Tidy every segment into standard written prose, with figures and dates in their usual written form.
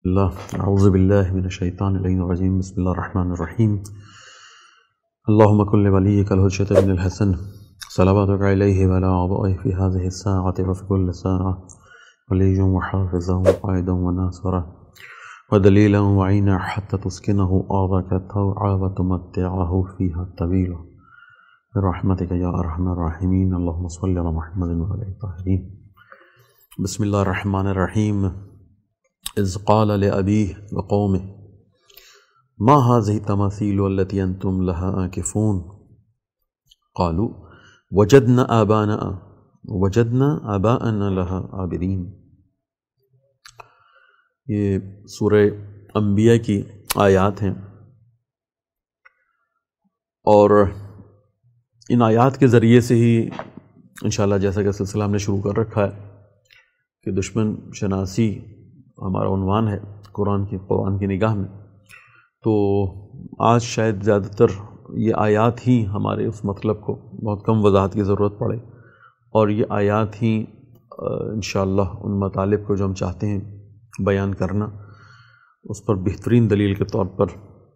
اللہ اعوذ باللہ من الشیطان الرجیم بسم اللہ الرحمن الرحیم اللہم کل ولیک الحجۃ بن الحسن صلواتک علیہ وعلی آبائہ فی هذه الساعة وفی کل ساعة ولیہ وحافظہ وقائدہ وناصرہ ودلیلا وعینا حتی تسکنہ آرک طوعا وتمتعہ فیہا طویلا برحمتک یا ارحم الراحمین اللہم صلی علی محمد وعلی الطاہرین۔ بسم اللہ الرحمن الرحیم۔ اذ قال لأبيه وقومه ما هذه التماثيل التي أنتم لها عاكفون قالوا وجدنا آباءنا لها عابدين۔ یہ سورہ انبیاء کی آیات ہیں، اور ان آیات کے ذریعے سے ہی انشاءاللہ جیسا کہ سلسلہ ہم نے شروع کر رکھا ہے کہ دشمن شناسی ہمارا عنوان ہے قرآن کی نگاہ میں، تو آج شاید زیادہ تر یہ آیات ہی ہمارے اس مطلب کو بہت کم وضاحت کی ضرورت پڑے، اور یہ آیات ہی انشاءاللہ ان مطالب کو جو ہم چاہتے ہیں بیان کرنا اس پر بہترین دلیل کے طور پر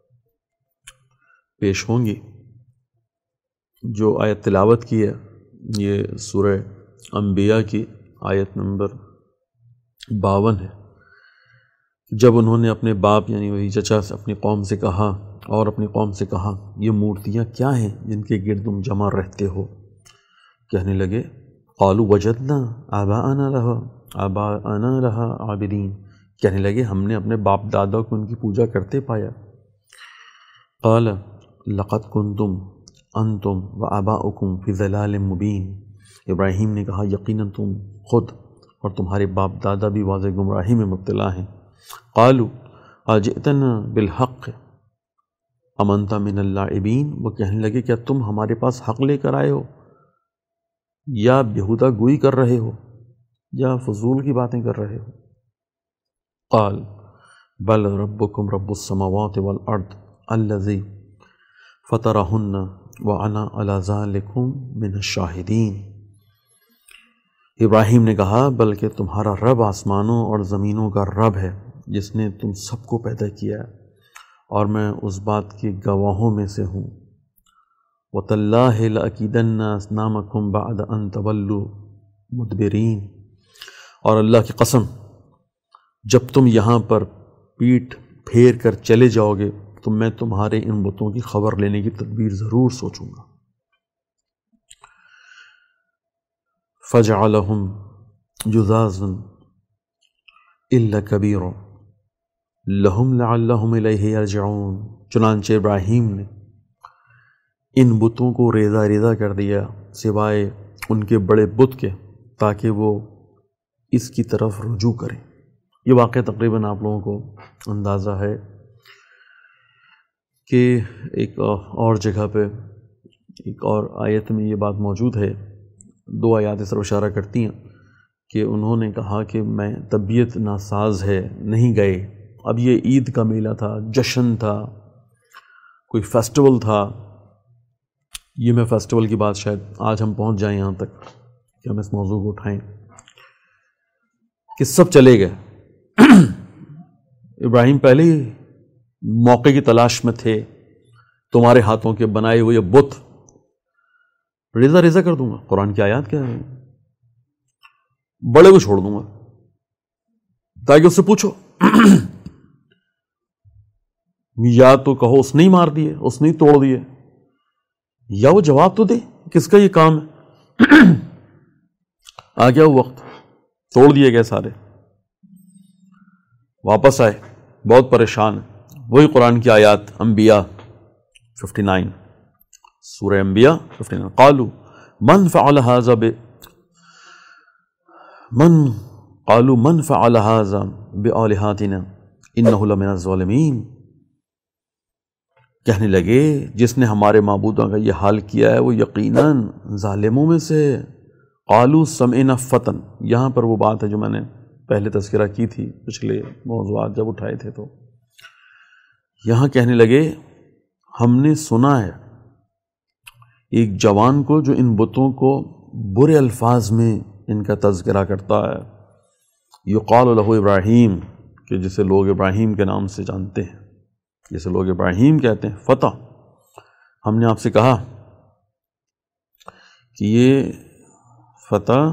پیش ہوں گی۔ جو آیت تلاوت کی ہے یہ سورہ انبیاء کی آیت نمبر 52 ہے۔ جب انہوں نے اپنے باپ یعنی وہی چچا سے اپنی قوم سے کہا یہ مورتیاں کیا ہیں جن کے گرد تم جمع رہتے ہو؟ کہنے لگے قالوا وجدنا آباءنا لها عابدین، کہنے لگے ہم نے اپنے باپ دادا کو ان کی پوجا کرتے پایا۔ قال لقد کنتم انتم وآباؤکم فی ضلال مبین، ابراہیم نے کہا یقیناً تم خود اور تمہارے باپ دادا بھی واضح گمراہی میں مبتلا ہیں۔ قالوا اجئتنا بالحق ام انت من اللاعبین، وہ کہنے لگے کیا تم ہمارے پاس حق لے کر آئے ہو یا بیہودہ گوئی کر رہے ہو یا فضول کی باتیں کر رہے ہو؟ قال بل ربکم رب السماوات والارض الذی فطرہن وانا علی ذلکم من الشاہدین۔ ابراہیم نے کہا بلکہ تمہارا رب آسمانوں اور زمینوں کا رب ہے جس نے تم سب کو پیدا کیا ہے، اور میں اس بات کے گواہوں میں سے ہوں۔ وَتَاللَّهِ لَأَكِيدَنَّ أَصْنَامَكُمْ بَعْدَ أَن تَوَلُّوا مُدْبِرِينَ، اور اللہ کی قسم جب تم یہاں پر پیٹھ پھیر کر چلے جاؤ گے تو میں تمہارے ان بتوں کی خبر لینے کی تدبیر ضرور سوچوں گا۔ فَجَعَلَهُمْ جُذَاذًا إِلَّا كَبِيرًا لَهُمْ لَعَلَّهُمْ إِلَيْهِ يَرْجِعُونَ، چنانچہ ابراہیم نے ان بتوں کو ریزہ ریزہ کر دیا سوائے ان کے بڑے بت کے، تاکہ وہ اس کی طرف رجوع کریں۔ یہ واقعہ تقریباً آپ لوگوں کو اندازہ ہے کہ ایک اور جگہ پہ ایک اور آیت میں یہ بات موجود ہے، دو آیات اس طرف اشارہ کرتی ہیں کہ انہوں نے کہا کہ میں طبیعت ناساز ہے نہیں گئے۔ اب یہ عید کا میلہ تھا، جشن تھا، کوئی فیسٹیول تھا۔ یہ میں فیسٹیول کی بات شاید آج ہم پہنچ جائیں یہاں تک کہ ہم اس موضوع کو اٹھائیں کہ سب چلے گئے۔ ابراہیم پہلے ہی موقع کی تلاش میں تھے، تمہارے ہاتھوں کے بنائے ہوئے بت ریزہ ریزہ کر دوں گا۔ قرآن کی آیات کیا ہے؟ بڑے کو چھوڑ دوں گا تاکہ اس سے پوچھو یا تو کہو اس نے ہی مار دیے، اس نے ہی توڑ دیے، یا وہ جواب تو دے کس کا یہ کام ہے۔ آ گیا وہ وقت، توڑ دیے گئے سارے، واپس آئے بہت پریشان۔ وہی قرآن کی آیات انبیاء 59، سورہ انبیاء 59۔ قالوا من فعل هذا بآلہتنا انہ لمن الظالمین، کہنے لگے جس نے ہمارے معبودوں کا یہ حال کیا ہے وہ یقیناً ظالموں میں سے۔ قالوا سمعنا فتن، یہاں پر وہ بات ہے جو میں نے پہلے تذکرہ کی تھی پچھلے موضوعات جب اٹھائے تھے، تو یہاں کہنے لگے ہم نے سنا ہے ایک جوان کو جو ان بتوں کو برے الفاظ میں ان کا تذکرہ کرتا ہے۔ یقال لہ ابراہیم، کہ جسے لوگ ابراہیم کے نام سے جانتے ہیں، جسے لوگ ابراہیم کہتے ہیں، فتح، ہم نے آپ سے کہا کہ یہ فتح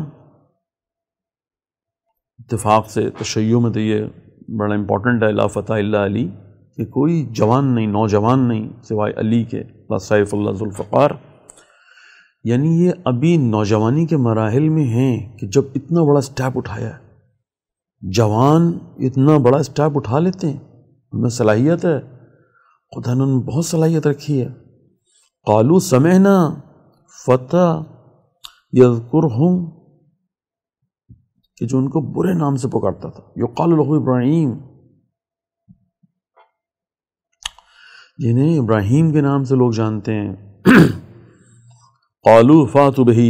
اتفاق سے تشیع میں تو یہ بڑا امپورٹنٹ ہے، لا فتح الا علی، کہ کوئی جوان نہیں، نوجوان نہیں سوائے علی کے، لا سیف اللہ ذوالفقار، یعنی یہ ابھی نوجوانی کے مراحل میں ہیں کہ جب اتنا بڑا سٹیپ اٹھایا ہے، جوان اتنا بڑا سٹیپ اٹھا لیتے ہیں، ان میں صلاحیت ہے، خدا نے ان میں بہت صلاحیت رکھی ہے۔ قالوا سمعنا فتى یذکرہم، کہ جو ان کو برے نام سے پکارتا تھا، یقال لہ ابراہیم، جنہیں ابراہیم کے نام سے لوگ جانتے ہیں۔ قالوا فاتوا بہ،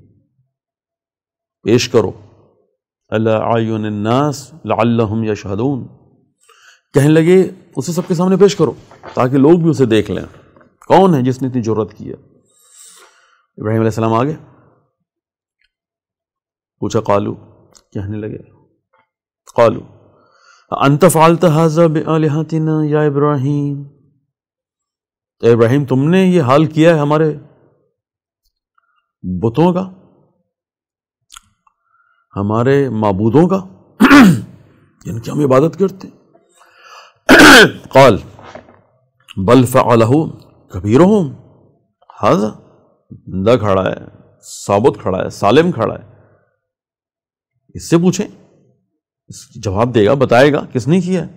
پیش کرو، علی اعین الناس لعلہم یشہدون، کہنے لگے اسے سب کے سامنے پیش کرو تاکہ لوگ بھی اسے دیکھ لیں، کون ہے جس نے اتنی جرأت کی ہے۔ ابراہیم علیہ السلام آگے پوچھا، قالو، کہنے لگے، قالو انت فعلت ھذا بآلہتنا یا ابراہیم، اے ابراہیم تم نے یہ حال کیا ہے ہمارے بتوں کا، ہمارے معبودوں کا، جن کی ہم عبادت کرتے ہیں۔ قال بل فعلہ کبیرہم ھذا، زندہ کھڑا ہے، ثابت کھڑا ہے، سالم کھڑا ہے، اس سے پوچھیں، اس جواب دے گا، بتائے گا کس نے کیا ہے۔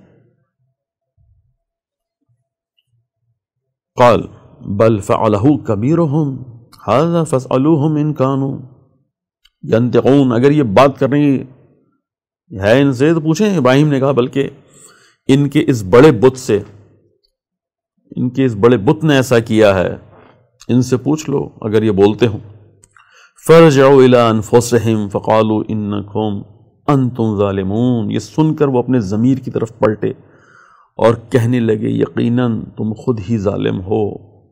قال بل فعلہ کبیرہم ھذا فاسألوہم ان کانوا ینطقون، اگر یہ بات کرنی ہے ان سے تو پوچھیں۔ ابراہیم نے کہا بلکہ ان کے اس بڑے بت سے، ان کے اس بڑے بت نے ایسا کیا ہے، ان سے پوچھ لو اگر یہ بولتے ہوں۔ فرجعوا الی انفسہم فقالوا انکم انتم ظالمون، یہ سن کر وہ اپنے ضمیر کی طرف پلٹے اور کہنے لگے یقیناً تم خود ہی ظالم ہو۔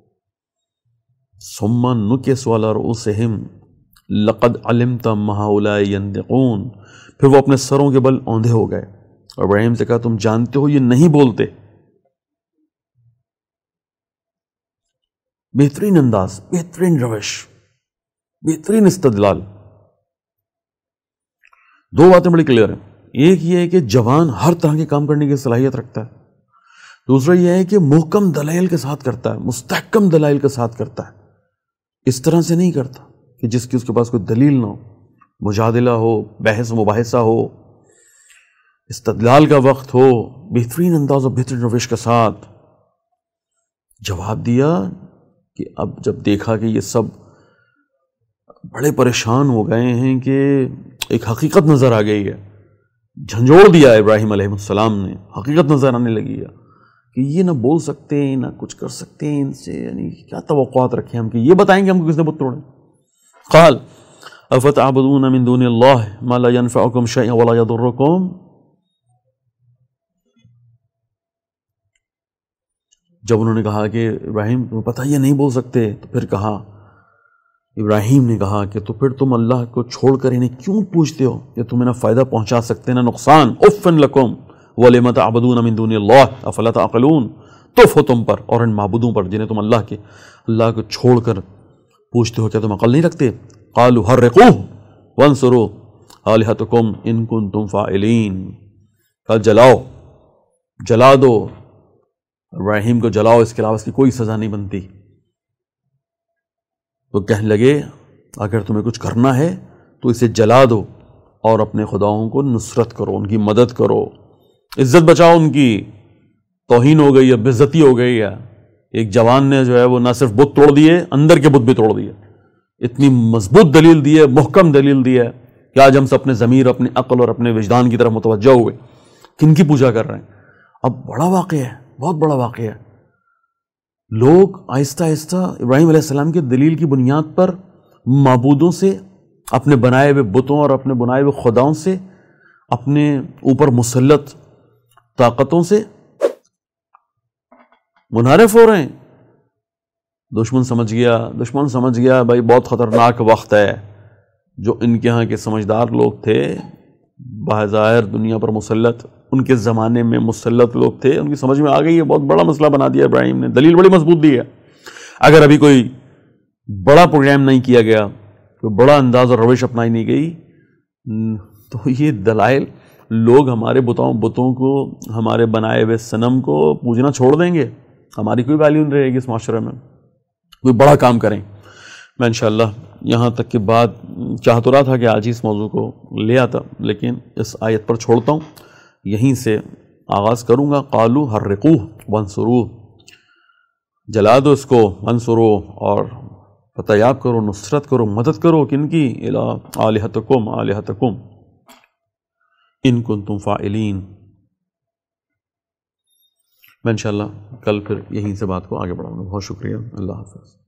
ثم نکسوا علی رؤوسہم لقد علمت ما ہؤلاء ینطقون، پھر وہ اپنے سروں کے بل اوندھے ہو گئے اور ابراہیم سے کہا تم جانتے ہو یہ نہیں بولتے۔ بہترین انداز، بہترین روش، بہترین استدلال۔ دو باتیں بڑی کلیئر ہیں، ایک یہ ہے کہ جوان ہر طرح کے کام کرنے کی صلاحیت رکھتا ہے، دوسرا یہ ہے کہ محکم دلائل کے ساتھ کرتا ہے، مستحکم دلائل کے ساتھ کرتا ہے، اس طرح سے نہیں کرتا کہ جس کی اس کے پاس کوئی دلیل نہ ہو، مجادلہ ہو، بحث مباحثہ ہو، استدلال کا وقت ہو، بہترین انداز اور بہترین روش کے ساتھ جواب دیا۔ کہ اب جب دیکھا کہ یہ سب بڑے پریشان ہو گئے ہیں کہ ایک حقیقت نظر آ گئی ہے، جھنجھوڑ دیا ابراہیم علیہ السلام نے، حقیقت نظر آنے لگی ہے کہ یہ نہ بول سکتے نہ کچھ کر سکتے ہیں، ان سے یعنی کیا توقعات رکھیں ہم کہ یہ بتائیں گے ہم کو کس نے بت توڑے۔ قال افتعبدون من دون اللہ ما لا ينفعکم شیئا ولا یضرکم، جب انہوں نے کہا کہ ابراہیم تمہیں پتہ یہ نہیں بول سکتے، تو پھر کہا، ابراہیم نے کہا کہ تو پھر تم اللہ کو چھوڑ کر انہیں کیوں پوچھتے ہو کہ تمہیں نہ فائدہ پہنچا سکتے نہ نقصان۔ اف لکم ولم تعبدون من دون اللہ افلا تعقلون، تف ہو تم پر اور ان معبودوں پر جنہیں تم اللہ کو چھوڑ کر پوچھتے ہو، کیا تم عقل نہیں رکھتے؟ قالوا حرقوہ وانصروا آلہتکم ان کنتم فاعلین، کہا جلاؤ، جلا دو ابراہیم کو، جلاؤ، اس کے علاوہ اس کی کوئی سزا نہیں بنتی۔ تو کہنے لگے اگر تمہیں کچھ کرنا ہے تو اسے جلا دو اور اپنے خداؤں کو نصرت کرو، ان کی مدد کرو، عزت بچاؤ ان کی۔ توہین ہو گئی ہے، بے عزتی ہو گئی ہے، ایک جوان نے جو ہے وہ نہ صرف بت توڑ دیے، اندر کے بت بھی توڑ دیے، اتنی مضبوط دلیل دی ہے، محکم دلیل دی ہے کہ آج ہم سے اپنے ضمیر، اپنے عقل اور اپنے وجدان کی طرف متوجہ ہوئے، کن کی پوجا کر رہے ہیں۔ اب بڑا واقعہ ہے، بہت بڑا واقعہ ہے، لوگ آہستہ آہستہ ابراہیم علیہ السلام کے دلیل کی بنیاد پر معبودوں سے، اپنے بنائے ہوئے بتوں اور اپنے بنائے ہوئے خداؤں سے، اپنے اوپر مسلط طاقتوں سے منحرف ہو رہے ہیں۔ دشمن سمجھ گیا بھائی بہت خطرناک وقت ہے۔ جو ان کے ہاں کے سمجھدار لوگ تھے، بظاہر دنیا پر مسلط ان کے زمانے میں مسلط لوگ تھے، ان کی سمجھ میں آ گئی ہے، بہت بڑا مسئلہ بنا دیا ابراہیم نے، دلیل بڑی مضبوط دی ہے۔ اگر ابھی کوئی بڑا پروگرام نہیں کیا گیا، کوئی بڑا انداز اور روش اپنائی نہیں گئی، تو یہ دلائل لوگ ہمارے بتوں کو، ہمارے بنائے ہوئے صنم کو پوجنا چھوڑ دیں گے، ہماری کوئی ویلیو نہیں رہے گی اس معاشرے میں۔ کوئی بڑا کام کریں۔ میں انشاءاللہ یہاں تک کی بات چاہ تو رہا تھا کہ آج ہی اس موضوع کو لے آتا، لیکن اس آیت پر چھوڑتا ہوں، یہیں سے آغاز کروں گا۔ قالوا حرقوہ وانصروہ، جلا دو اس کو، وانصروہ، اور فتح یاب کرو، نصرت کرو، مدد کرو، کن کی؟ الہتکم ان کنتم فاعلین۔ میں انشاءاللہ کل پھر یہیں سے بات کو آگے بڑھاؤں گا۔ بہت شکریہ، اللہ حافظ۔